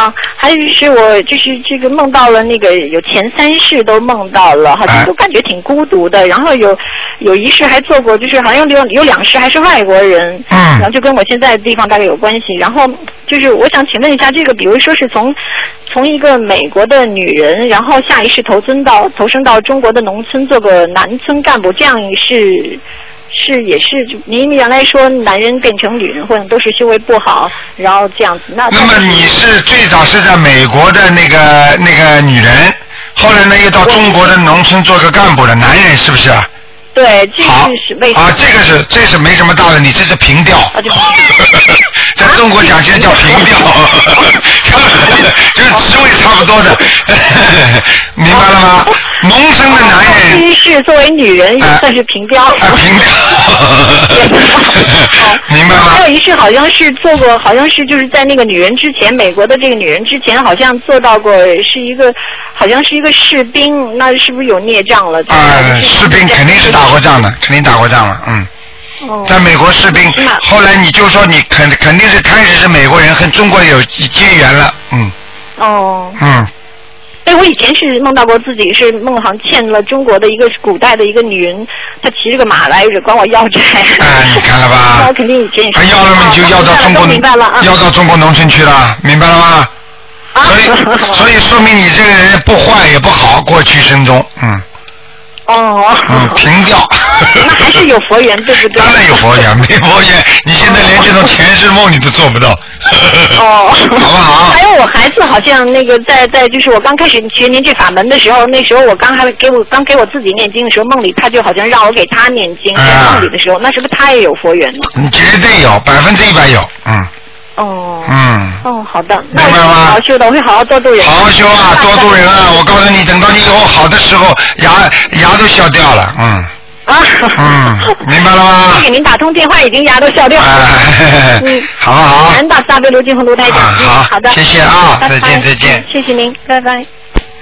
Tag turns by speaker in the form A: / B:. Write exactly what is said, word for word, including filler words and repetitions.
A: 长，还是我就是这个梦到了那个有前三世都梦到了，好像都感觉挺孤独的。然后有有一世还做过，就是好像有有两世还是外国人，
B: 嗯，
A: 然后就跟我现在的地方大概有关系。然后就是我想请问一下，这个比如说是从从一个美国的女人，然后下一世投尊到投生到中国的农村做个南村干部，这样是。是也是，您原来说男人变成女人，或者都是修为不好，然后这样子。那
B: 那么你是最早是在美国的那个那个女人，后来呢又到中国的农村做个干部的男人，是不是？
A: 对，这是为什么？
B: 啊，这个是这是没什么大问题，这是平调。
A: 啊、
B: 在中国讲现在叫平调，就是职位差不多的，明白了吗？农村的男人，
A: 第一世作为女人也算是平调。啊，
B: 平调。明白吗？
A: 还有一世好像是做过，好像是就是在那个女人之前，美国的这个女人之前，好像做到过是一个，好像是一个士兵，那是不是有孽障了？
B: 啊、呃，士兵肯定是打过仗的，肯定打过仗了，嗯。
A: 哦、
B: 在美国士兵，后来你就说你肯肯定是开始是美国人和中国有结缘了，嗯。
A: 哦。
B: 嗯。
A: 哎，我以前是梦到过自己是梦好像欠了中国的一个古代的一个女人，她骑着个马来着管我要债。
B: 哎，你看了吧？
A: 那我肯定以前也是。
B: 他要了嘛，就要到中国，
A: 明白了，
B: 要到中国农村去了，明白了吗？
A: 啊、
B: 所以，所以说明你这个人不坏也不好，过去生中，嗯。
A: 哦。
B: 嗯，平调。
A: 那还是有佛缘，对不对？
B: 当然有佛缘，没佛缘，你现在连这种前世梦你都做不到。
A: 哦。
B: 好不好？
A: 还有我孩子好像那个在在就是我刚开始学您这法门的时候，那时候我刚还给我刚给我自己念经的时候，梦里他就好像让我给他念经，在梦里的时候，那是不是他也有佛缘呢？
B: 你绝对有，百分之一百有，嗯。
A: 哦。
B: 嗯。
A: 哦，好的。
B: 明白吗？
A: 好好修的，我会好好多度人。
B: 好好修啊，多度人啊！我告诉你，等到你以后好的时候，牙牙都笑掉了，嗯。
A: 啊。
B: 嗯，明白了吗？
A: 给您打通电话，已经牙都笑掉了。
B: 哎、嗯，好好好。
A: 南大慈大悲卢金红卢台长。
B: 啊、好，
A: 好的。
B: 谢谢啊，
A: 拜拜，
B: 再见再见。
A: 谢谢您，拜拜。